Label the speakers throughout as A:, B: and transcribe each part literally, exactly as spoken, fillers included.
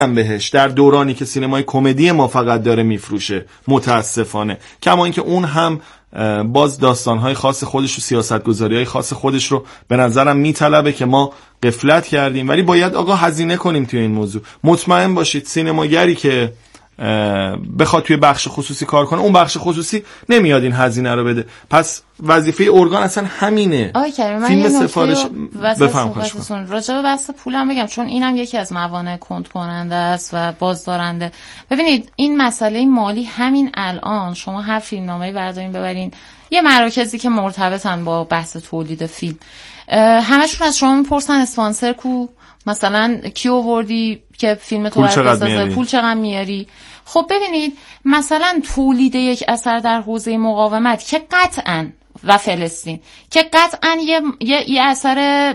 A: بهش در دورانی که سینمای کمدی ما فقط داره میفروشه متاسفانه. کما اینکه اون هم باز داستانهای خاص خودش و سیاستگذاریهای خاص خودش رو به نظرم میطلبه که ما غفلت کردیم، ولی باید آقا هزینه کنیم توی این موضوع. مطمئن باشید سینماگری که بخواد توی بخش خصوصی کار کنه، اون بخش خصوصی نمیاد این هزینه رو بده. پس وظیفه ارگان اصلا همینه.
B: آقای کریم، من
A: فیلم
B: یه
A: سفارش
B: بفهم خواهشون راجع به بحث پولم بگم، چون اینم یکی از موانع کند کننده است و بازدارنده. ببینید این مسئله مالی همین الان شما هر فیلمنامه‌ای بردارین ببرین یه مراکزی که مرتبطن با بحث تولید فیلم، همشون از شما میپرسن اسپانسر کو، مثلا کی آوردی که فیلم تو بسازه، پول چقدر میاری. خب ببینید مثلا تولید یک اثر در حوزه مقاومت که قطعاً و فلسطین که قطعاً یه, یه،, یه اثر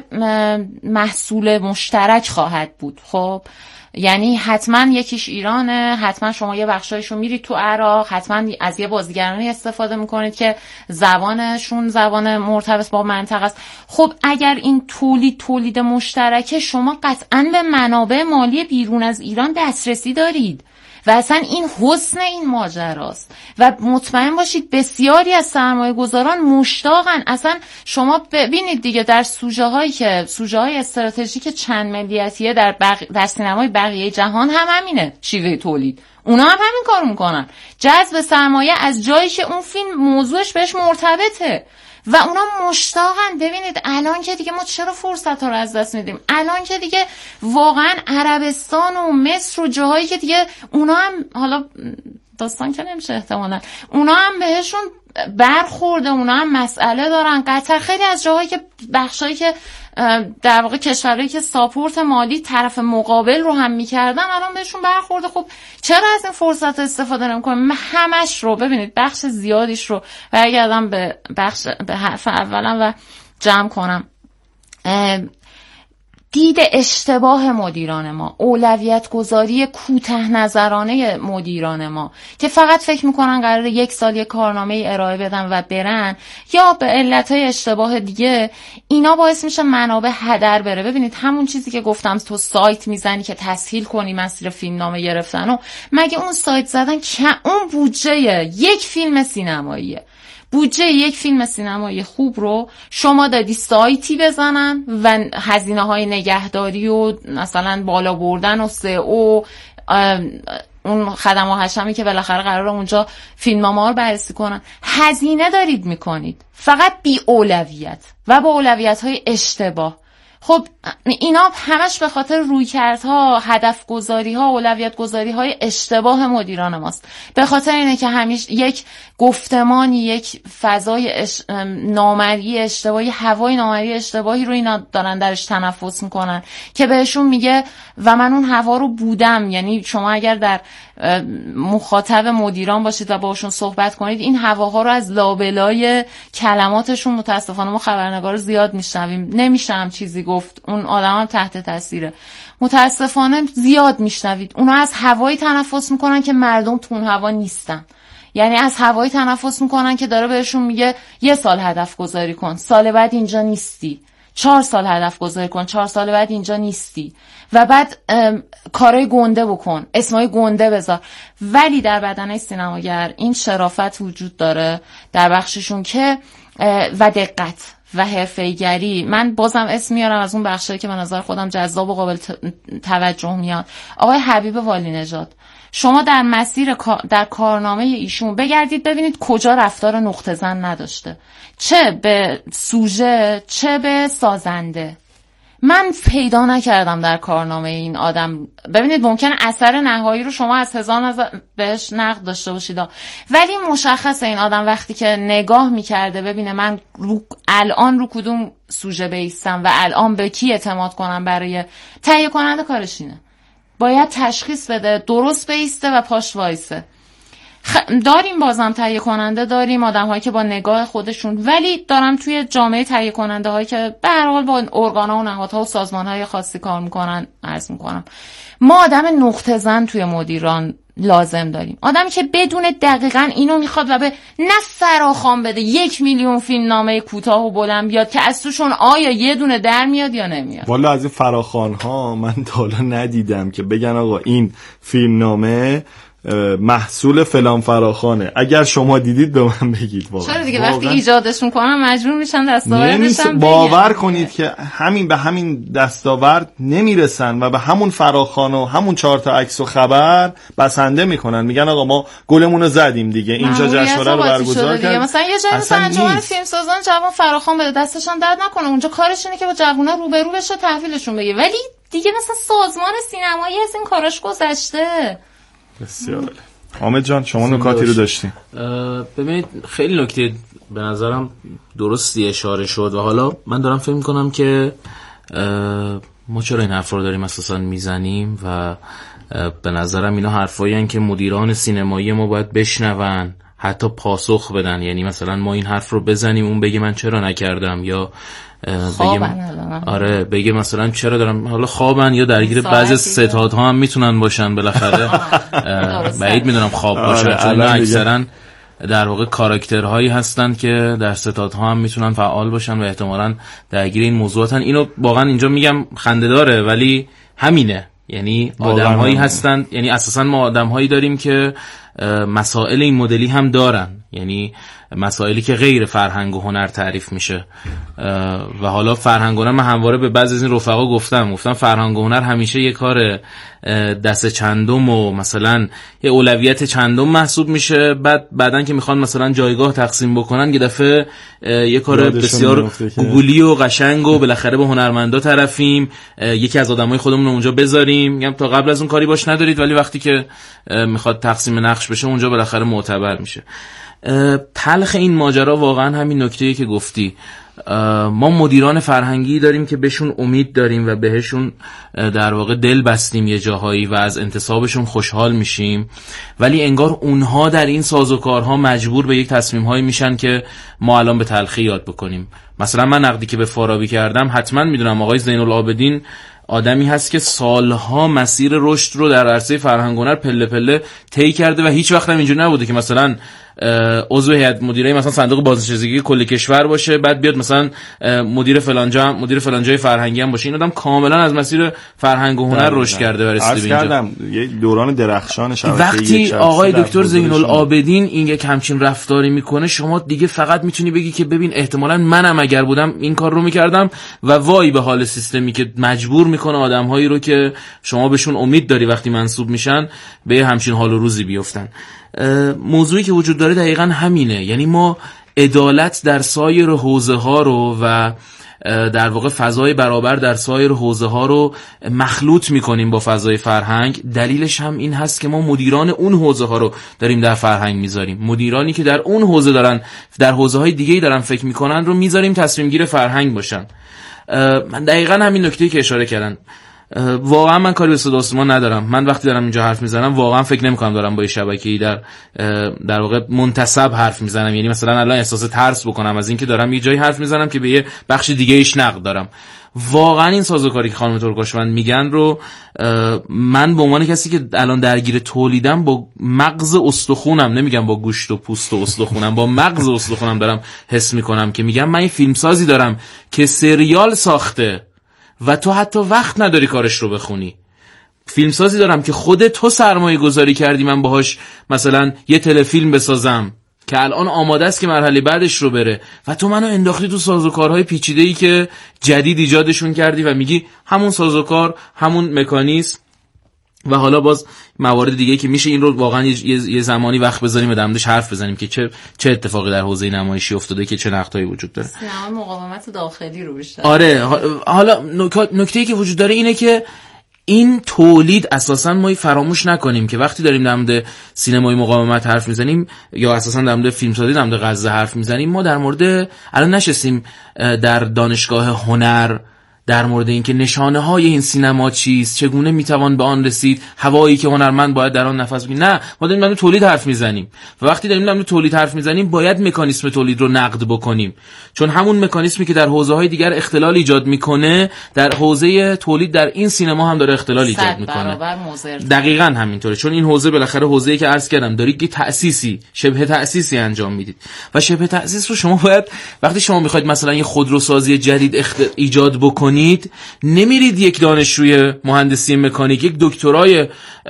B: محصول مشترک خواهد بود. خب یعنی حتما یکیش ایرانه، حتما شما یه بخشایشو میرید تو عراق، حتما از یه بازیگرانی استفاده میکنید که زبانشون زبان مرتبط با منطقه است. خب اگر این تولید تولید مشترکه، شما قطعا به منابع مالی بیرون از ایران دسترسی دارید و اصلا این حسن این ماجراست و مطمئن باشید بسیاری از سرمایه گذاران مشتاقن. اصلا شما ببینید دیگه در سوژه هایی که سوژه های استراتژیک چند ملیتیه در, بق... در سینمای بقیه جهان هم همینه شیوه تولید، اونا هم همین کار میکنن، جذب سرمایه از جایی که اون فیلم موضوعش بهش مرتبطه و اونا مشتاقن. ببینید الان که دیگه ما چرا فرصت ها رو از دست میدیم؟ الان که دیگه واقعا عربستان و مصر و جاهایی که دیگه اونا هم حالا داستان که نمیشه احتمالا اونا هم بهشون برخورده، اونا هم مسئله دارن. قطر خیلی از جاهایی که بخشایی که در واقع کشورهایی که ساپورت مالی طرف مقابل رو هم میکردن الان بهشون برخورده. خب چرا از این فرصت استفاده نمیکنیم؟ همش رو ببینید بخش زیادیش رو برگردم به بخش به حرف اولم و جمع کنم. دید اشتباه مدیران ما، اولویت گذاری کوته نظرانه مدیران ما که فقط فکر میکنن قراره یک سال یک کارنامه ارائه بدن و برن، یا به علتهای اشتباه دیگه، اینا باعث میشه منابع هدر بره. ببینید همون چیزی که گفتم، تو سایت میزنی که تسهیل کنی مسیر فیلمنامه گرفتن و مگه اون سایت زدن که اون بودجه یک فیلم سینماییه، بودجه یک فیلم سینمایی خوب رو شما دادی سایتی بزنن و هزینه های نگهداری و مثلا بالا بردن و سئو اون خدم و حشمی که بالاخره قراره اونجا فیلمنامه رو بررسی کنن، هزینه دارید میکنید فقط بی اولویت و با اولویت های اشتباه. خب اینا همش به خاطر رویکردها، هدف گذاری ها، اولویت گذاری های اشتباه مدیران ماست. به خاطر اینه که همیشه یک گفتمانی، یک فضای اش... نامرئی اشتباهی، هوای نامرئی اشتباهی رو اینا دارن درش تنفس میکنن که بهشون میگه و من اون هوا رو بودم. یعنی شما اگر در مخاطب مدیران باشید و باشون صحبت کنید، این هواها رو از لابلای کلماتشون متاسفانه ما خبرنگار زیاد میشنویم. نمیشه هم چیزی گفت، اون آدم هم تحت تاثیره، متاسفانه زیاد میشنوید. اونا از هوایی تنفس میکنن که مردم تو اون هوا نیستن. یعنی از هوایی تنفس میکنن که داره بهشون میگه یه سال هدف گذاری کن، سال بعد اینجا نیستی، چهار سال هدف گذاری کن، چهار سال بعد اینجا نیستی و بعد کارهای گنده بکن، اسمای گنده بذار. ولی در بدنه سینماگر این شرافت وجود داره در بخششون که و دقت و حرفه‌ایگری. من بازم اسم میارم از اون بخشایی که به نظر خودم جذاب و قابل توجه میاد. آقای حبیب والی نژاد، شما در مسیر در کارنامه ایشون بگردید ببینید کجا رفتار نقطه زن نداشته، چه به سوژه چه به سازنده. من پیدا نکردم در کارنامه این آدم. ببینید ممکنه اثر نهایی رو شما از هزار نظر بهش نقد داشته باشید، ولی مشخصه این آدم وقتی که نگاه میکرده ببینه من رو الان رو کدوم سوژه بیستم و الان به کی اعتماد کنم برای تهیه کننده، کارش اینه باید تشخیص بده، درست بیسته و پاش وایسه. خ... داریم بازم تهیه کننده، داریم آدم هایی که با نگاه خودشون، ولی دارم توی جامعه تهیه کننده هایی که به هر حال با ارگان‌ها و نهادها و سازمان‌های خاصی کار میکنن عرض میکنم. ما آدم نقطه زن توی مدیران لازم داریم. آدمی که بدون دقیقاً اینو میخواد و به نه فراخوان بده یک میلیون فیلم نامه کوتاه و بلند بیاد که از توشون آیا یه دونه در میاد یا نمیاد.
A: والا از این فراخوان ها من تا حالا ندیدم که بگن آقا این فیلم نامه محصول فلان فراخانه. اگر شما دیدید به من بگید. واقعا
B: چرا دیگه وقتی ایجادش میکنن مجبور میشن دستاوردش هم
A: باور کنید که همین به همین دستاورد نمیرسن و به همون فراخوان و همون چهار تا عکس و خبر بسنده میکنن، میگن آقا ما گلمون رو زدیم دیگه، اینجا جشنواره رو برگزار کردیم.
B: مثلا یه جایی مثلا انجمن فیلمسازان جوان فراخوان بده، دستشان درد نکنه، اونجا کارش اینه که با جوونا روبرو بشه تحویلشون بگه، ولی دیگه مثلا سازمان سینمایی از این کاراش گذشته.
A: بسیار. حامد جان شما نکاتی رو داشتین؟
C: ببینید خیلی نکته به نظرم درستی اشاره شد و حالا من دارم فکر می‌کنم که ما چرا این حرف رو داریم اساسا میزنیم و به نظرم اینا حرفایی هستن که مدیران سینمایی ما باید بشنون، حتی پاسخ بدن. یعنی مثلا ما این حرف رو بزنیم اون بگه من چرا نکردم، یا بگه آره بگه مثلا چرا دارم، حالا خوابن یا درگیر بعضی ستادها هم میتونن باشن بالاخره. بعید میدونم خواب باشن چون اکثرا در واقع کاراکترهایی هستن که در ستادها هم میتونن فعال باشن و احتمالاً درگیر این موضوعاتن. اینو واقعا اینجا میگم خنده داره ولی همینه. یعنی آدم‌هایی هستن، یعنی اساساً ما آدم‌هایی داریم که مسائل این مدلی هم دارن، یعنی مسائلی که غیر فرهنگ و هنر تعریف میشه. و حالا فرهنگ و هنر من همواره به بعضی از این رفقا گفتم گفتم فرهنگ و هنر همیشه یه کار دست چندم و مثلا یه اولویت چندم محسوب میشه، بعد بعدن که میخوان مثلا جایگاه تقسیم بکنن یه دفعه یه کار بسیار گوگلی و قشنگ و بالاخره با هنرمندا طرفیم، یکی از آدمای خودمون رو اونجا بذاریم. میگم تا قبل از اون کاری باش ندارید ولی وقتی که میخواد تقسیم نقش بشه اونجا بالاخره معتبر میشه. تلخ این ماجرا واقعا همین نکته‌ای که گفتی. ما مدیران فرهنگی داریم که بهشون امید داریم و بهشون در واقع دل بستیم یه جاهایی و از انتصابشون خوشحال میشیم، ولی انگار اونها در این سازوکارها مجبور به یک تصمیم‌هایی میشن که ما الان به تلخی یاد بکنیم. مثلا من نقدی که به فارابی کردم، حتما میدونم آقای زین العابدین آدمی هست که سالها مسیر رشد رو در عرصه فرهنگ و هنر پله پله طی کرده و هیچ وقت هم اینجوری نبوده که مثلا عضو هیئت مدیره مثلا صندوق بازنشستگی کل کشور باشه بعد بیاد مثلا مدیر فلانجا مدیر فلانجای فرهنگی هم باشه. این آدم کاملا از مسیر فرهنگ و هنر رشد کرده و رسیده به اینجا.
A: یه دوران درخشان شبکه‌ای
C: وقتی آقای دکتر زین العابدین این یک همچین رفتاری میکنه، شما دیگه فقط میتونی بگی که ببین احتمالاً منم اگر بودم این کار رو میکردم و وای به حال سیستمی که مجبور میکنه آدمهایی رو که شما بهشون امید داری وقتی منصوب میشن به همچین حال و روزی بیفتن. موضوعی که وجود داره دقیقاً همینه. یعنی ما عدالت در سایر حوزه ها رو و در واقع فضای برابر در سایر حوزه ها رو مخلوط میکنیم با فضای فرهنگ. دلیلش هم این هست که ما مدیران اون حوزه ها رو داریم در فرهنگ میذاریم، مدیرانی که در اون حوزه دارن در حوزه های دیگه‌ای دارن فکر میکنن رو میذاریم تصمیم گیر فرهنگ باشن. من دقیقاً همین نکته‌ای که اشاره کردن. واقعا من کاری به صدا و سیما ندارم. من وقتی دارم اینجا حرف میزنم واقعا فکر نمیکنم دارم با یه شبکه‌ای در در واقع منتسب حرف میزنم. یعنی مثلا الان احساس ترس بکنم از اینکه دارم یه جایی حرف میزنم که به یه بخش دیگه ایش نقد دارم. واقعا این سازوکاری که خانم ترکاشوند میگن رو من به عنوان کسی که الان درگیر تولیدم با مغز استخونم، نمیگم با گوشت و پوست و استخونم، با مغز استخونم دارم حس میکنم که میگم من این فیلمسازی دارم که سریال ساخته و تو حتی وقت نداری کارش رو بخونی. فیلمسازی دارم که خود تو سرمایه گذاری کردی من باهاش مثلا یه تلفیلم بسازم که الان آماده است که مرحله بعدش رو بره و تو منو انداختی تو سازوکارهای پیچیده‌ای که جدید ایجادشون کردی و میگی همون سازوکار همون مکانیزم. و حالا باز موارد دیگه که میشه این رو واقعا یه, یه زمانی وقت بذاریم و در موردش حرف بزنیم که چه چه اتفاقی در حوزه نمایشی افتاده که چه نقدایی وجود داره.
B: سینما مقاومت داخلی رو بیشتر.
C: آره حالا نکته‌ای که وجود داره اینه که این تولید اساساً ما فراموش نکنیم که وقتی داریم در مورد سینمای مقاومت حرف میزنیم یا اساساً در مورد فیلمسازی در مورد غزه حرف میزنیم، ما در مورد الان نشستیم در دانشگاه هنر در مورد اینکه نشانه های این سینما چیست، چگونه میتوان به آن رسید، هوایی که هنرمند باید در آن نفس بکشه. نه، ما داریم در مورد تولید حرف میزنیم و وقتی داریم در مورد تولید حرف میزنیم باید مکانیسم تولید رو نقد بکنیم، چون همون مکانیسمی که در حوزه‌های دیگر اختلال ایجاد میکنه در حوزه تولید در این سینما هم داره اختلال ایجاد میکنه. دقیقاً همینطوره، چون این حوزه بالاخره حوزه‌ای که عرض کردم دارید که تأسیسی، شبه تأسیسی انجام میدید و شبه تأسیس رو شما باید وقتی شما میخواید مثلا یه خودروسازی جدید اخت... ایجاد بکنید، نمیرید یک دانشجوی مهندسی مکانیک، یک دکترای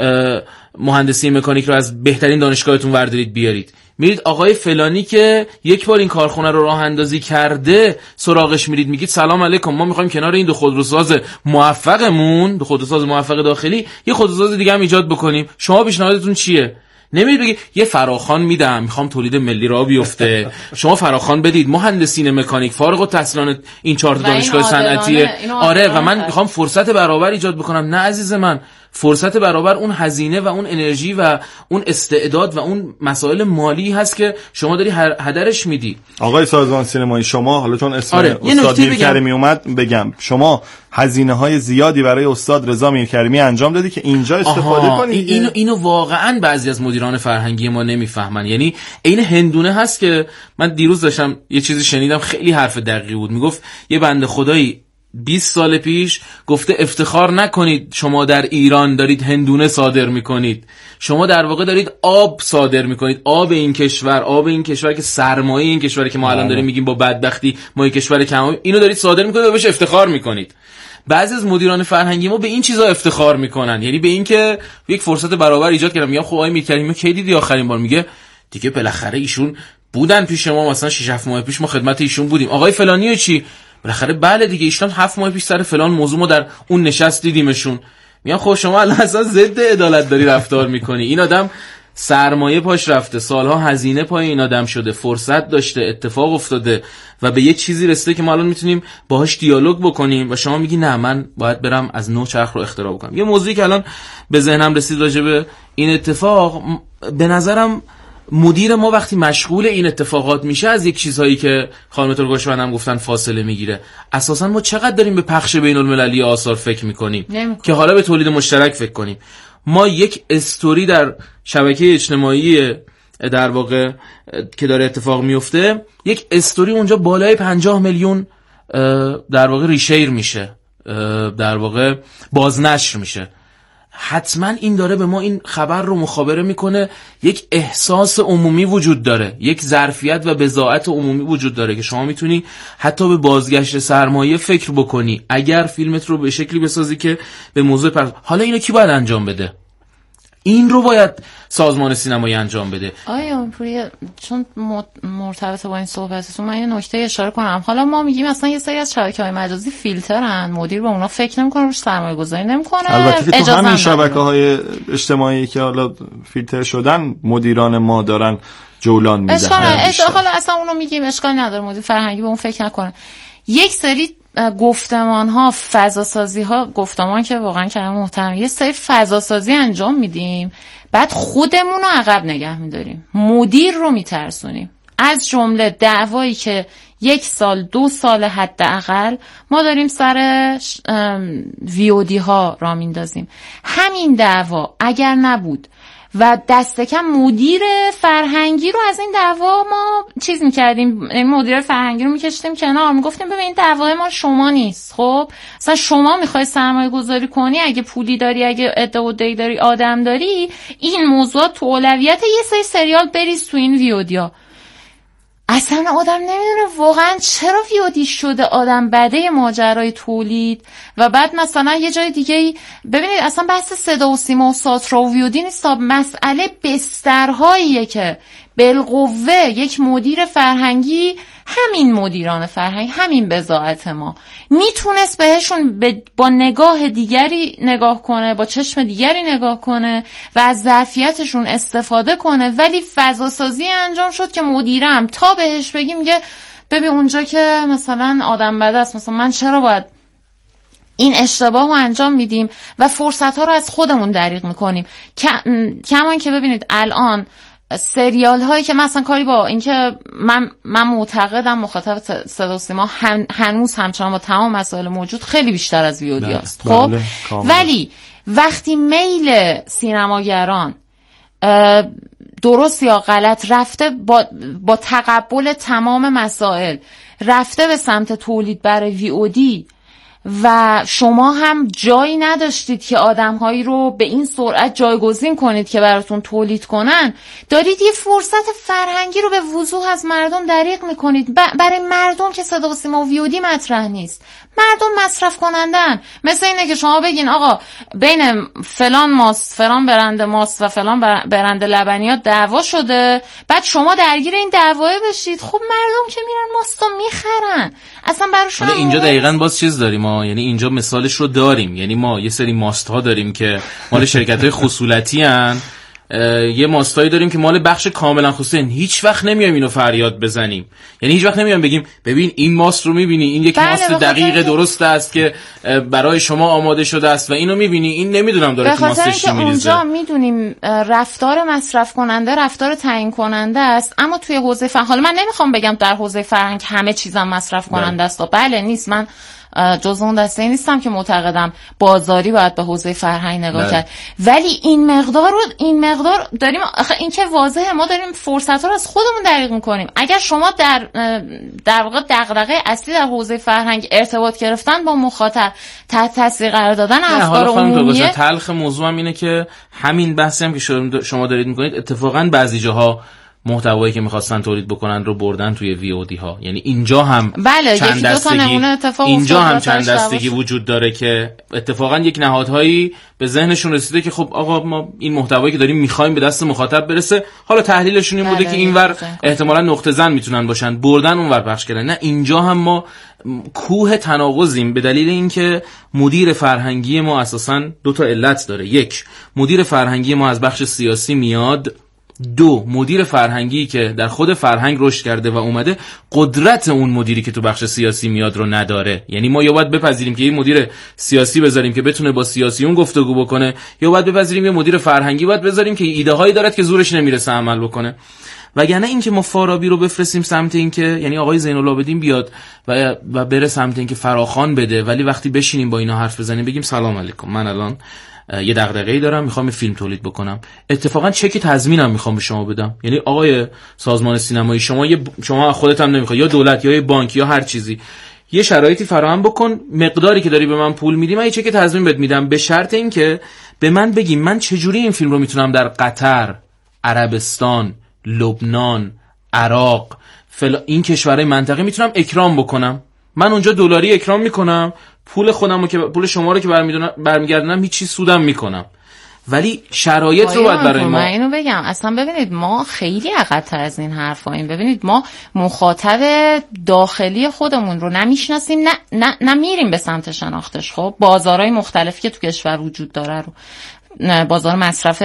C: مهندسی مکانیک رو از بهترین دانشگاهتون وردارید بیارید، میرید آقای فلانی که یک بار این کارخونه رو راه اندازی کرده سراغش میرید، میگید سلام علیکم، ما میخوایم کنار این دو خودروساز موفقمون، دو خودروساز موفق داخلی، یه خودروساز دیگه هم ایجاد بکنیم، شما پیشنهادتون چیه؟ نمیرید بگید یه فراخوان میدم میخوام تولید ملی را بیفته، شما فراخوان بدید، مهندسین مکانیک فارغ التحصیلان این چهار تا دانشگاه صنعتی، آره، و من میخوام فرصت برابر ایجاد بکنم. نه عزیز من، فرصت برابر اون هزینه و اون انرژی و اون استعداد و اون مسائل مالی هست که شما داری هدرش میدی.
A: آقای سازمان سینمایی، شما حالا چون اسم آره. استاد میرکریمی اومد بگم، شما هزینه های زیادی برای استاد رضا میرکریمی انجام دادی که اینجا استفاده کنید.
C: اینو اینو واقعا بعضی از مدیران فرهنگی ما نمیفهمن. یعنی این هندونه هست که من دیروز داشتم یه چیزی شنیدم خیلی حرف دقیقی بود، میگفت یه بنده خدایی بیست سال پیش گفته افتخار نکنید شما در ایران دارید هندونه صادر میکنید، شما در واقع دارید آب صادر میکنید، آب این کشور، آب این کشور که سرمایه این کشوری که ما الان داریم میگیم با بدبختی ما این کشور کم، اینو دارید صادر میکنید و بهش افتخار میکنید. بعضی از مدیران فرهنگی ما به این چیزا افتخار میکنن، یعنی به این که یک فرصت برابر ایجاد کردن. میگم خب آقای میرکریمی کی دیدی آخرین بار؟ میگه دیگه بالاخره ایشون بودن پیش ما، مثلا شش هفت ماه پیش ما خدمت ایشون بودیم. آقای فلانی چی؟ بالاخره بله دیگه ایشون هفت ماه پیش سر فلان موضوع ما در اون نشست دیدیمشون. میگم خب شما الان اصلا ضد عدالت داری رفتار میکنی. این آدم سرمایه پاش رفته، سالها هزینه پای این آدم شده، فرصت داشته، اتفاق افتاده و به یه چیزی رسیده که ما الان میتونیم باهاش دیالوگ بکنیم و شما میگی نه من باید برم از نو چرخ رو اختراع بکنم. یه موضوعی که الان به ذهنم رسید راجع به این اتفاق، به نظرم مدیر ما وقتی مشغول این اتفاقات میشه از یک چیزهایی که خانم ترگاشوند هم گفتن فاصله میگیره. اساسا ما چقدر داریم به پخش بین المللی آثار فکر میکنیم که حالا به تولید مشترک فکر کنیم. ما یک استوری در شبکه اجتماعی در واقع که داره اتفاق میفته، یک استوری اونجا بالای پنجاه میلیون در واقع ریشیر میشه، در واقع بازنشر میشه. حتما این داره به ما این خبر رو مخابره میکنه، یک احساس عمومی وجود داره، یک ظرفیت و بضاعت عمومی وجود داره که شما میتونی حتی به بازگشت سرمایه فکر بکنی اگر فیلمت رو به شکلی بسازی که به موضوع پر... حالا اینو کی باید انجام بده؟ این رو باید سازمان سینمایی انجام بده.
B: آیا پوری چون مرتبط با این صحبتتون من یه نکته اشاره کنم. حالا ما میگیم مثلا یه سری از شبکه‌های مجازی فیلترن، مدیر با اونا فکر نمی‌کنه، روش سرمایه‌گذاری نمی‌کنه.
A: البته که تو همین شبکه‌های اجتماعی که حالا فیلتر شدن مدیران ما دارن جولان میدن.
B: اشکال اشکال حالا اصلا اونو میگیم اشکال نداره، مدیر فرهنگی به اون فکر نکنه. یک سری گفتمان ها، فضا سازی ها، گفتمان که واقعا کلمه محترمه، یه سری فضا سازی انجام میدیم بعد خودمون رو عقب نگه میداریم، مدیر رو میترسونیم. از جمله دعوایی که یک سال دو سال حداقل ما داریم سر ویودی ها را میندازیم. همین دعوا اگر نبود و دست کم مدیر فرهنگی رو از این دعوا ما چیز میکردیم، مدیر فرهنگی رو میکشتیم کنار، میگفتیم ببین دعوای ما شما نیست، خب مثلا شما میخوای سرمایه گذاری کنی، اگه پولی داری، اگه عده و دی داری، آدم داری، این موضوع تو اولویت، یه سری سریال بریز تو این ویودیا. اصلا آدم نمیدونه واقعا چرا ویودی شده آدم بده ماجرای تولید و بعد مثلا یه جای دیگه. ببینید اصلا بحث صدا و سیما و ساترا و ویودی نیست، مسئله بسترهاییه که بالقوه یک مدیر فرهنگی، همین مدیران فرهنگ، همین بضاعت ما میتونست بهشون با نگاه دیگری نگاه کنه، با چشم دیگری نگاه کنه و از ظرفیتشون استفاده کنه، ولی فضا سازی انجام شد که مدیرم تا بهش بگیم میگه ببین اونجا که مثلا آدم بده است، مثلا من چرا باید این اشتباه رو انجام میدیم و فرصت ها رو از خودمون دریغ میکنیم. کمان که ببینید الان سریال هایی که مثلا کاری با اینکه من من معتقدم مخاطب صدا و سیما هن هنوز همچنان با تمام مسائل موجود خیلی بیشتر از ویودی است. خب ولی وقتی میل سینماگران درست یا غلط رفته با با تقبل تمام مسائل رفته به سمت تولید برای وی او دی و شما هم جایی نداشتید که آدم‌هایی رو به این سرعت جایگزین کنید که براتون تولید کنن، دارید یه فرصت فرهنگی رو به وضوح از مردم دریغ میکنید. ب- برای مردم که صدا و سیما و ویودی مطرح نیست، مردم مصرف کنندن. مثل اینه که شما بگین آقا بین فلان ماست، فلان برند ماست و فلان برند لبنیات دعوا شده، بعد شما درگیر این دعوا بشید. خب مردم که میرن ماستو میخرن، اصلا براشون
C: اینجا دقیقاً باز چیز داریم ما، یعنی اینجا مثالش رو داریم. یعنی ما یه سری ماست ها داریم که مال شرکت‌های خصوصی ان، یه ماستایی داریم که مال بخش کاملا خصوصی. هیچ وقت نمیایم اینو فریاد بزنیم، یعنی هیچ وقت نمیایم بگیم ببین این ماست رو میبینی، این یک
B: بله
C: ماست دقیق درست است که برای شما آماده شده است و اینو میبینی، این نمیدونم داره تو ماستش چی میریزه.
B: اونجا میدونیم رفتار مصرف کننده رفتار تعیین کننده است، اما توی حوزه فرهنگ، حالا من نمیخوام بگم در حوزه فرهنگ همه چیزم مصرف کننده است، بله نیست، من جز اون دسته نیستم که معتقدم بازاری باید به حوزه فرهنگ نگاه کرد، ولی این مقدار رو این مقدار داریم. این که واضحه ما داریم فرصت ها رو از خودمون دریغ میکنیم. اگر شما در در واقع دغدغه اصلی در حوزه فرهنگ ارتباط گرفتن با مخاطب، تحت تاثیر قرار دادن افکار عمومی،
C: تلخ موضوع هم اینه که همین بحثی هم که شما دارید میکنید اتفاقا بعضی جاها محتوایی که می‌خواستن تولید بکنن رو بردن توی وی او دی ها. یعنی اینجا هم
B: بله،
C: چند دستگی اینجا هم چند دستگی وجود داره که اتفاقا یک نهادهایی به ذهنشون رسیده که خب آقا ما این محتوایی که داریم می‌خوایم به دست مخاطب برسه، حالا تحلیلشون این بوده که اینور احتمالاً نقطه زن میتونن باشن، بردن اونور پخش کردن. نه، اینجا هم ما کوه تناقضیم به دلیل اینکه مدیر فرهنگی ما اساساً دو تا علت داره. یک، مدیر فرهنگی ما از بخش سیاسی میاد. دو، مدیر فرهنگی که در خود فرهنگ رشد کرده و اومده قدرت اون مدیری که تو بخش سیاسی میاد رو نداره. یعنی ما یا باید بپذیریم که یه مدیر سیاسی بذاریم که بتونه با سیاسیون گفتگو بکنه، یا باید بپذیریم یه مدیر فرهنگی باید بذاریم که ایده هایی دارد که زورش نمیرسه عمل بکنه. وگرنه این که ما فارابی رو بفرستیم سمت این که یعنی آقای زین العابدین بیاد و و بره سمت این که فراخوان بده، ولی وقتی بشینیم با اینا حرف بزنیم بگیم سلام علیکم من الان یه دغدغه‌ای دارم، میخوام فیلم تولید بکنم، اتفاقا چک تضمینم میخوام به شما بدم. یعنی آقای سازمان سینمایی، شما یه شما خودت هم نمیخوای، یا دولت یا یه بانک یا هر چیزی، یه شرایطی فراهم بکن، مقداری که داری به من پول میدی من یه چک تضمین بهت میدم، به شرط اینکه به من بگی من چجوری این فیلم رو میتونم در قطر، عربستان، لبنان، عراق، فل... این کشورهای منطقه میتونم اکرام بکنم. من اونجا دلاری اکرام میکنم، پول خودم رو که پول شما رو که برمیگردونم هیچ چیز سودم میکنم، ولی شرایط رو باید برای ما.
B: من اینو بگم اصلا ببینید ما خیلی عقب‌تر از این حرفاییم. ببینید ما مخاطب داخلی خودمون رو نمیشناسیم، نه نه نمیریم به سمت شناختش. خب بازارهای مختلفی که تو کشور وجود داره رو، بازار مصرف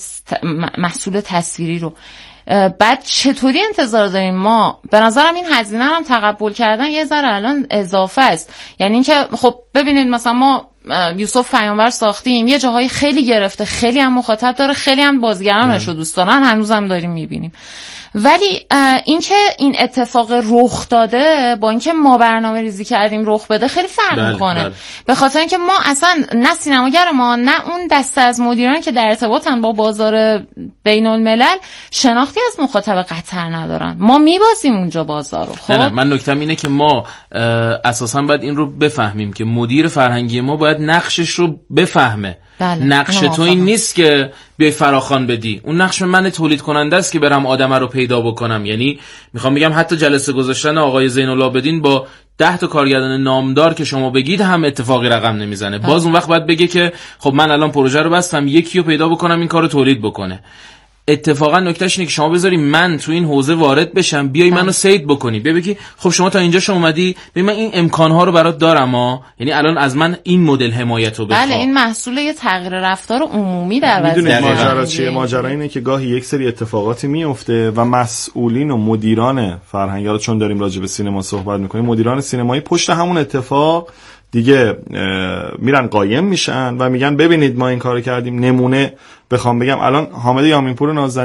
B: محصول تصویری رو، بعد چطوری انتظار داریم ما؟ به نظرم این هزینه هم تقبل کردن یه ذره الان اضافه است. یعنی اینکه خب ببینید مثلا ما یوسف پیامبر ساختیم، یه جاهای خیلی گرفته، خیلی هم مخاطب داره، خیلی هم بازیگرانش رو دوست دارن، هنوزم داریم میبینیم. ولی اینکه این اتفاق رخ داده با اینکه ما برنامه ریزی کردیم رخ بده خیلی فرق میکنه. به خاطر اینکه ما اصلا نه سینماگر ما نه اون دسته از مدیران که در ارتباطن با بازار بین الملل شناختی از مخاطب قطر ندارن. ما میبازیم اونجا بازار رو. خب
C: نه نه من نکتم اینه که ما اساسا باید این رو بفهمیم که مدیر فرهنگی ما باید نقشش رو بفهمه.
B: بله.
C: نقش تو این نیست که بیای فراخوان بدی، اون نقش من تولید کننده است که برم آدمه رو پیدا بکنم. یعنی میخوام بگم حتی جلسه گذاشتن آقای زین العابدین با ده تا کارگردان نامدار که شما بگید هم اتفاقی رقم نمیزنه. باز اون وقت باید بگه که خب من الان پروژه رو بستم، یکی رو پیدا بکنم این کارو تولید بکنه. اتفاقا نکتهش اینه که شما بذاری من تو این حوزه وارد بشم، بیای منو سید بکنی، بیا بگی خب شما تا اینجا شما اومدی، ببین من این امکانها رو برات دارم ها، یعنی الان از من این مدل حمایت رو بخوام.
B: بله این محصول یه تغییر رفتار عمومی در وضعیت.
A: میدونید ماجرا چیه؟ ماجرا اینه که گاهی یک سری اتفاقاتی میفته و مسئولین و مدیران فرهنگی، رو چون داریم راجع به سینما صحبت میکنیم، مدیران سینمایی پشت همون اتفاق دیگه میرن قایم میشن و میگن ببینید ما این کارو کردیم. نمونه بخوام بگم الان حامد یامینپور نازنین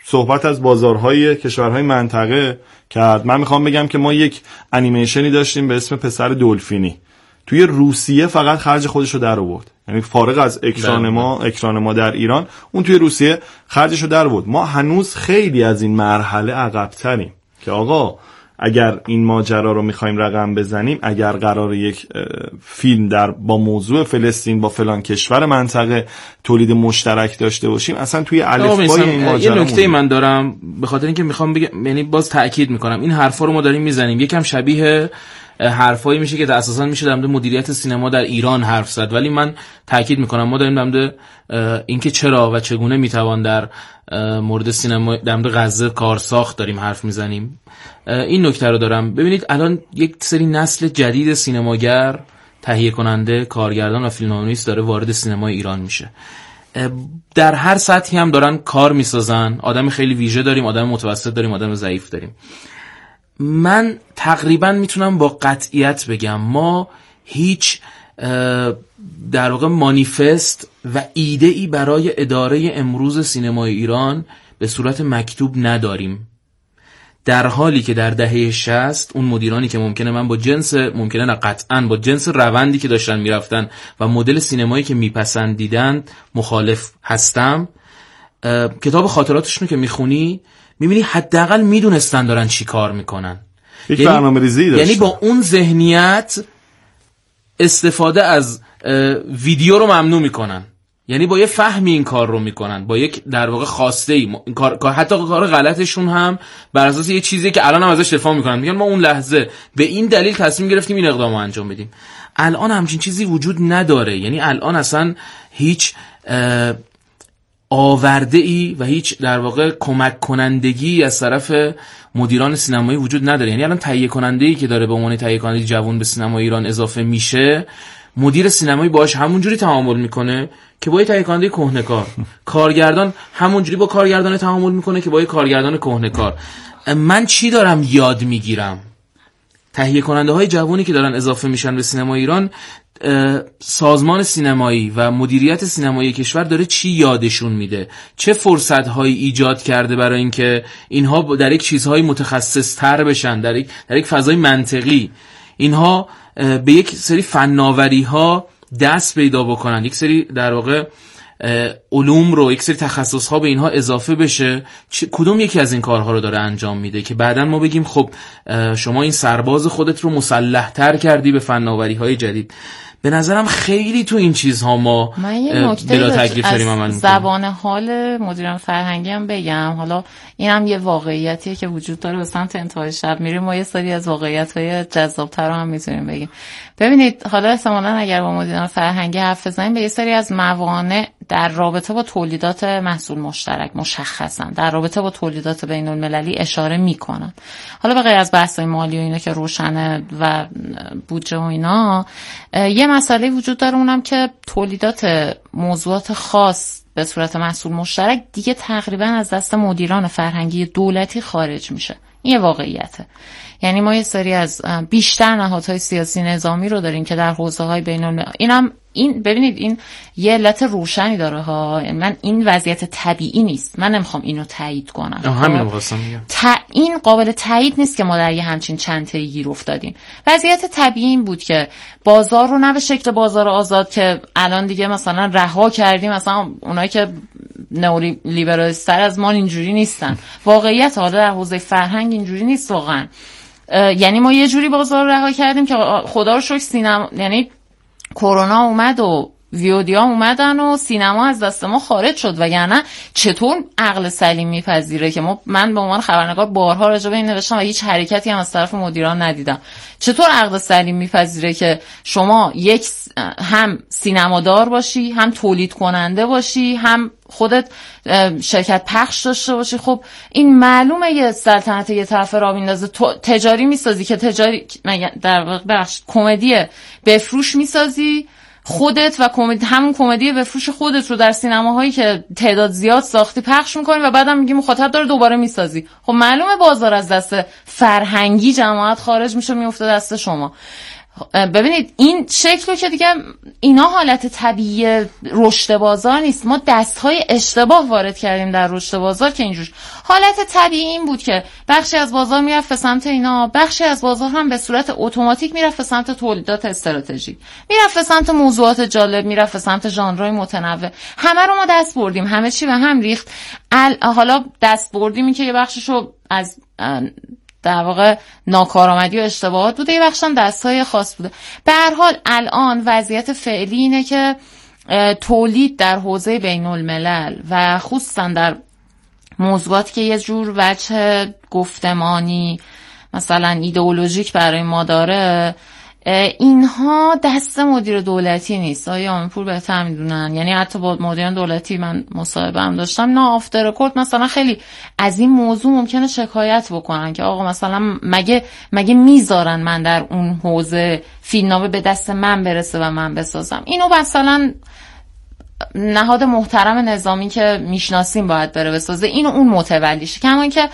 A: صحبت از بازارهای کشورهای منطقه کرد. من میخوام بگم که ما یک انیمیشنی داشتیم به اسم پسر دلفینی، توی روسیه فقط خرج خودشو در آورد، یعنی فارغ از اکران ما اکران ما در ایران، اون توی روسیه خرجشو در آورد. ما هنوز خیلی از این مرحله عقب‌تریم که آقا اگر این ماجرا رو میخوایم رقم بزنیم، اگر قرار یک فیلم در با موضوع فلسطین با فلان کشور منطقه تولید مشترک داشته باشیم، اصلا توی الفبای این ماجرا.
C: یه نکته من دارم به خاطر اینکه میخوام بگم، یعنی باز تاکید میکنم این حرفا رو ما داریم میزنیم، یکم شبیه حرفایی میشه که اساسا میشه در مورد مدیریت سینما در ایران حرف زد، ولی من تاکید میکنم ما داریم در مورد اینکه چرا و چگونه میتوان در مورد سینما در مورد غزه کارساخت داریم حرف میزنیم. این نکته رو دارم. ببینید الان یک سری نسل جدید سینماگر، تهیه کننده، کارگردان و فیلمنامه‌نویس داره وارد سینمای ایران میشه. در هر سطحی هم دارن کار میسازن. آدم خیلی ویژه داریم، آدم متوسط داریم، آدم ضعیف داریم. من تقریبا میتونم با قطعیت بگم ما هیچ در واقع مانیفست و ایده ای برای اداره امروز سینمای ایران به صورت مکتوب نداریم، در حالی که در دهه شصت اون مدیرانی که ممکنه من با جنس ممکنه نه قطعاً با جنس روندی که داشتن میرفتن و مدل سینمایی که میپسندیدن مخالف هستم، کتاب خاطراتشون که میخونی میبینی حداقل میدونستن دارن چی کار میکنن،
A: یک یعنی برنامه‌ریزی داشتن،
C: یعنی با اون ذهنیت استفاده از ویدیو رو ممنوع میکنن، یعنی با یه فهمی این کار رو میکنن، با یک در واقع خواسته ای کار، حتی کار غلطشون هم بر اساس یه چیزی که الان هم ازش دفاع میکنن، میگن ما اون لحظه به این دلیل تصمیم گرفتیم این اقدامو انجام بدیم. الان همچین چیزی وجود نداره، یعنی الان اصلا هیچ آورده ای و هیچ در واقع کمک کنندگی از طرف مدیران سینمایی وجود نداره. یعنی الان تهیه کننده ای که داره به عنوان تهیه کننده جوان به سینما ایران اضافه میشه، مدیر سینمایی باهاش همونجوری تعامل میکنه که با یه تهیه کننده کهنه‌کار، کارگردان همونجوری با کارگردان تعامل میکنه که با یه کارگردان کهنه‌کار. من چی دارم یاد میگیرم؟ تهیه کننده های جوانی که دارن اضافه میشن به سینما ایران، سازمان سینمایی و مدیریت سینمایی کشور داره چی یادشون میده؟ چه فرصت هایی ایجاد کرده برای اینکه اینها در یک چیزهای متخصص تر بشن، در یک در یک فضای منطقی اینها به یک سری فناوری ها دست پیدا بکنن، یک سری در واقع علوم رو، یک سری تخصص ها به اینها اضافه بشه. کدوم یکی از این کارها رو داره انجام میده که بعدن ما بگیم خب شما این سرباز خودت رو مسلح تر کردی به فناوری های جدید؟ به نظرم خیلی تو این چیزها ما بلا تکلیف داریم عمل میکنیم.
B: زبان حال مدیران فرهنگی هم بگم، حالا اینم یه واقعیتیه که وجود داره، به سمت انتهای شب میریم ما یه سری از واقعیت‌های جذاب‌تر رو هم میتونیم بگیم. ببینید حالا احتمالاً اگر با مدیران فرهنگی حرف بزنیم به یه سری از موانع در رابطه با تولیدات محصول مشترک مشخصاً در رابطه با تولیدات بین‌المللی اشاره میکنن. حالا به غیر از بحث‌های مالی و اینا که روشنه و بودجه و اینا، یه مسئله وجود داره، اونم که تولیدات موضوعات خاص به صورت محصول مشترک دیگه تقریبا از دست مدیران فرهنگی دولتی خارج میشه. این یه واقعیته. یعنی ما یه سری از بیشتر نهادهای سیاسی نظامی رو داریم که در حوزه‌های بین‌المللی، اینم این ببینید این یه علت روشنی داره ها. من این وضعیت طبیعی نیست، من نمیخوام اینو تایید کنم،
C: همین رو خواستم بگم.
B: ت... این قابل تایید نیست که ما در یه همچین چنته‌ای گیر افتادیم. وضعیت طبیعی این بود که بازار رو نه به شکل بازار آزاد که الان دیگه مثلا رها کردیم، مثلا اونایی که نئولیبرالیست‌تر از ما اینجوری نیستن. واقعیت حالا در حوزه فرهنگ اینجوری نیست واقعا. یعنی ما یه جوری بازار رو رها کردیم که خدا رو شکر سینما، یعنی کرونا اومد و ویودیا اومدن و سینما از دست ما خارج شد، وگرنه چطور عقل سلیم میپذیره که ما، من به عنوان خبرنگار بارها راجع به این نوشتم و هیچ حرکتی هم از طرف مدیران ندیدم، چطور عقل سلیم میپذیره که شما یک هم سینمادار باشی، هم تولید کننده باشی، هم خودت شرکت پخش داشته باشی؟ خب این معلومه یه سلطنت یه طرف را میندازه. تجاری میسازی که تجاری در واقع کمدی بفروش میسازی خودت و کمدی، همون کمدی بفروش خودت رو در سینماهایی که تعداد زیاد ساختی پخش میکنی و بعدم میگی مخاطب داره دوباره میسازی. خب معلومه بازار از دست فرهنگی جماعت خارج میشه، میفته دست شما. ببینید این شکل رو که دیگه اینا حالت طبیعی رشد بازار نیست، ما دستهای اشتباه وارد کردیم در رشد بازار که اینجور. حالت طبیعی این بود که بخشی از بازار میرفت به سمت اینا، بخشی از بازار هم به صورت اتوماتیک میرفت به سمت تولیدات استراتژیک، میرفت به سمت موضوعات جالب، میرفت به سمت ژانرهای متنوع. همه رو ما دست بردیم، همه چی به هم ریخت. حالا دست بردیم این که یه بخششو از در واقع ناکارآمدی و اشتباهات بوده، یه بخش هم دستای خاص بوده. به هر حال الان وضعیت فعلی اینه که تولید در حوزه بین الملل و خصوصا در موضوعاتی که یه جور وجه گفتمانی مثلا ایدئولوژیک برای ما داره، اینها دست مدیر دولتی نیست. آقای آمین‌پور بهتر میدونن، یعنی حتی با مدیران دولتی من مصاحبه هم داشتم، نه آفتر رکورد مثلا خیلی از این موضوع ممکنه شکایت بکنن که آقا مثلا مگه مگه میذارن من در اون حوزه فیلمنامه به دست من برسه و من بسازم. اینو مثلا نهاد محترم نظامی که میشناسیم باید بره بسازه، اینو اون متولیشه. کما اینکه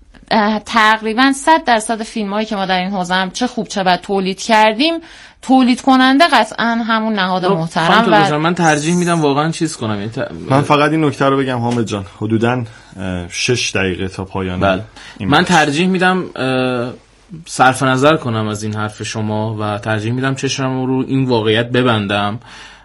B: تقریبا صد درصد فیلمایی که ما در این حوزه هم چه خوب چه بد تولید کردیم، تولید کننده قطعا همون نهاد محترم.
C: و من ترجیح میدم واقعا چیز کنم. ت...
A: من فقط این نکته رو بگم حامد جان، حدوداً شش دقیقه تا پایان.
C: بله. من ترجیح میدم صرف نظر کنم از این حرف شما و ترجیح میدم چشمم رو این واقعیت ببندم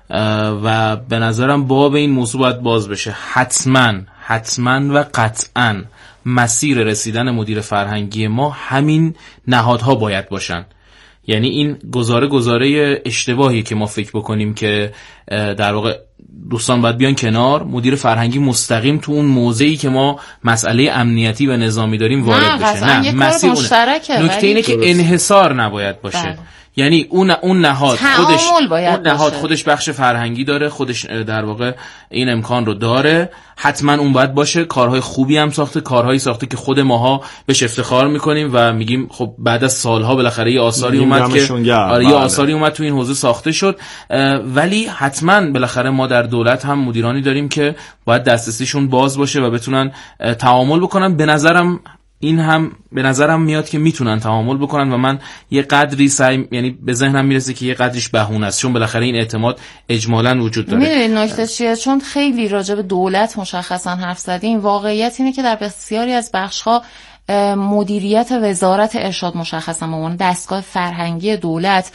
C: و به نظرم باب این موضوع باید باز بشه. حتما حتما و قطعا مسیر رسیدن مدیر فرهنگی ما همین نهادها باید باشن. یعنی این گزاره گزاره اشتباهی که ما فکر بکنیم که در واقع دوستان باید بیان کنار، مدیر فرهنگی مستقیم تو اون موضعی که ما مسئله امنیتی و نظامی داریم وارد بشه. نه، مسیر اونه. نکته اینه که انحصار نباید باشه. بله. یعنی اون اون نهاد خودش اون نهاد خودش بخش فرهنگی داره، خودش در واقع این امکان رو داره، حتما اون باید باشه. کارهای خوبی هم ساخته، کارهایی ساخته که خود ماها بهش افتخار میکنیم و میگیم خب بعد از سالها بالاخره یه آثاری اومد که آره یه آثاری اومد تو این حوزه ساخته شد. ولی حتما بالاخره ما در دولت هم مدیرانی داریم که باید دسترسیشون باز باشه و بتونن تعامل بکنن. به نظرم این هم به نظرم میاد که میتونن تعامل بکنن و من یه قدری سعی، یعنی به ذهنم میرسه که یه قدریش بهونه است، چون بالاخره این اعتماد اجمالاً وجود داره.
B: میدونید نکته چیه؟ چون خیلی راجع به دولت مشخصا حرف زدیم، واقعیت اینه که در بسیاری از بخش‌ها مدیریت وزارت ارشاد مشخصا به عنوان دستگاه فرهنگی دولت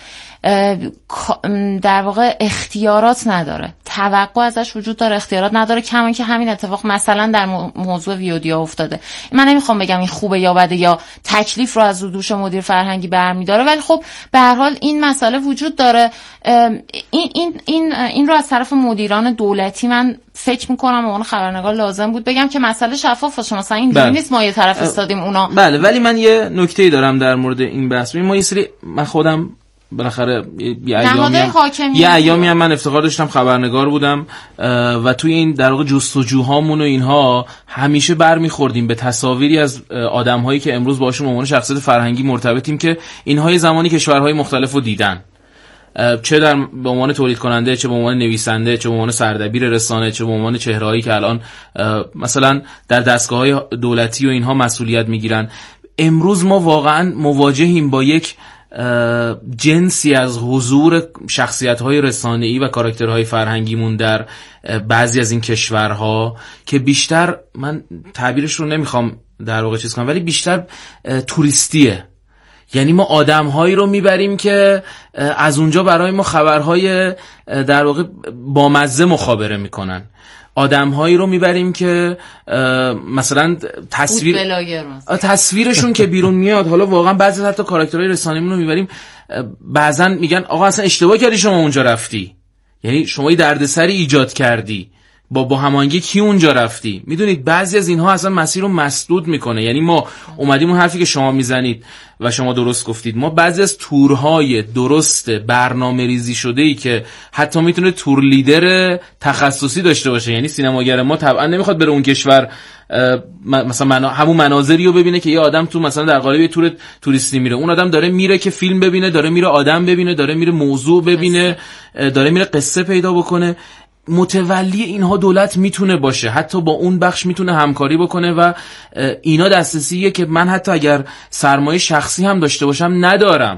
B: در واقع اختیارات نداره، توقع ازش وجود داره، اختیارات نداره. کما اینکه همین اتفاق مثلا در موضوع ویودیا افتاده. من نمیخوام بگم این خوبه یا بده یا تکلیف رو از دوش مدیر فرهنگی برمی‌داره، ولی خب به هر حال این مسئله وجود داره. این این این این رو از طرف مدیران دولتی من فکر میکنم عنوان خبرنگار لازم بود بگم که مسئله شفاف باشه. مثلا این
C: بله.
B: نیست ما یه طرف استادیم اونا.
C: بله، ولی من یه نکته‌ای دارم در مورد این بحث. ما یه سری من خودم بالاخره یه ایامی هم یه ایامی هم من افتخار داشتم خبرنگار بودم و توی این در واقع جستجوهامون و اینها همیشه برمیخوردیم به تصاویری از آدم‌هایی که امروز باشون به عنوان شخصیت فرهنگی مرتبطیم که اینها زمانی کشورهای مختلفو دیدن، چه در به عنوان تولید کننده، چه به عنوان نویسنده، چه به عنوان سردبیر رسانه، چه به عنوان چهرهایی که الان مثلا در دستگاه‌های دولتی و اینها مسئولیت میگیرن. امروز ما واقعا مواجهیم با یک جنسی از حضور شخصیت‌های رسانه‌ای و کاراکترهای فرهنگیمون در بعضی از این کشورها که بیشتر، من تعبیرش رو نمیخوام در واقع چیز کنم، ولی بیشتر توریستیه. یعنی ما آدم‌هایی رو میبریم که از اونجا برای ما خبرهای در واقع بامزه مخابره میکنن، آدم‌هایی رو میبریم که مثلا تصویر تصویرشون که بیرون میاد، حالا واقعا بعضی حتی کاراکترهای رسانه‌مون رو میبریم، بعضا میگن آقا اصلا اشتباه کردی شما اونجا رفتی، یعنی شما یه دردسری ایجاد کردی، با با هماهنگی کی اونجا رفتی. میدونید بعضی از اینها اصلا مسیر رو مسدود میکنه. یعنی ما اومدیم اون حرفی که شما میزنید و شما درست گفتید، ما بعضی از تورهای درست برنامه ریزی شده ای که حتی میتونه تور لیدر تخصصی داشته باشه، یعنی سینماگر ما طبعا نمیخواد بره اون کشور مثلا منا... همون مناظری رو ببینه که یه آدم تو مثلا در قالب یه تور توریستی میره، اون آدم داره میره که فیلم ببینه، داره میره آدم ببینه، داره میره موضوع ببینه، داره میره قصه پیدا بکنه. متولی اینها دولت میتونه باشه، حتی با اون بخش میتونه همکاری بکنه و اینا دسترسیه که من حتی اگر سرمایه شخصی هم داشته باشم ندارم.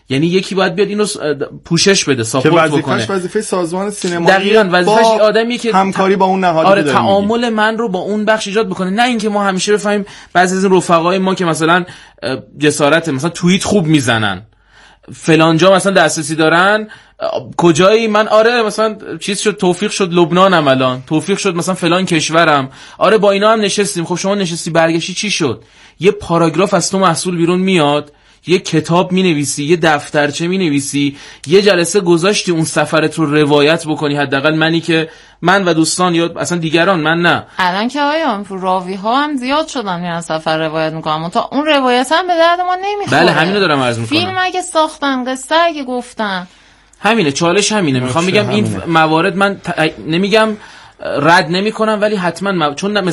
C: یعنی یکی باید بیاد اینو پوشش بده، ساپورت بکنه.
A: که وظیفه وظیفه سازمان سینمایی
C: وظیفش آدمی که
A: همکاری با اون نهاد
C: آره تعامل من رو با اون بخش ایجاد بکنه، نه اینکه ما همیشه بفهمیم بعضی از این رفقای ما که مثلا جسارت مثلا توییت خوب میزنن فلانجا مثلا دسترسی دارن، کجایی من آره مثلا چیز شد توفیق شد لبنانم الان توفیق شد مثلا فلان کشورم، آره با اینا هم نشستیم. خب شما نشستی برگشتی چی شد؟ یه پاراگراف از تو محصول بیرون میاد، یه کتاب مینویسی، یه دفترچه مینویسی، یه جلسه گذاشتی اون سفرت رو روایت بکنی. حداقل منی که من و دوستان یا اصلا دیگران، من نه
B: الان که آیا راوی ها هم زیاد شدن میرن سفر روایت میکنن تا اون روایت هم به درد ما نمیخوره.
C: بله همینو دارم عرض میکنم.
B: فیلم اگه ساختن، قصه اگه گفتن،
C: همینه چالش همینه. میخوام بگم این موارد من ت... نمیگم رد نمیکنم ولی حتما م... چون